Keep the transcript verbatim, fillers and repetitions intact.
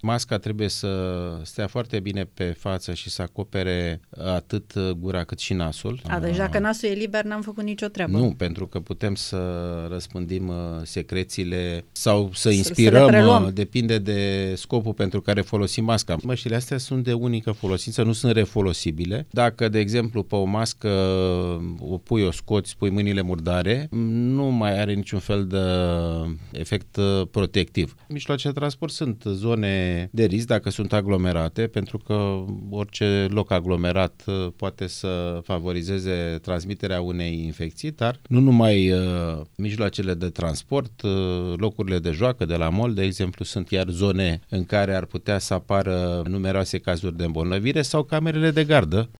Masca trebuie să stea foarte bine pe față și să acopere atât gura cât și nasul. A, deci dacă nasul e liber, n-am făcut nicio treabă. Nu, pentru că putem să răspândim secrețiile sau să Să- inspirăm, să le preluăm. depinde de scopul pentru care folosim masca. Măștile astea sunt de unică folosință, nu sunt refolosibile. Dacă, de exemplu, pe o mască o pui, o scoți, pui mâinile murdare, nu mai are niciun fel de efect protectiv. Mijloacele de transport sunt zone de risc dacă sunt aglomerate, pentru că orice loc aglomerat uh, poate să favorizeze transmiterea unei infecții, dar nu numai uh, mijloacele de transport, uh, locurile de joacă de la mall, de exemplu, sunt iar zone în care ar putea să apară numeroase cazuri de îmbolnăvire sau camerele de gardă.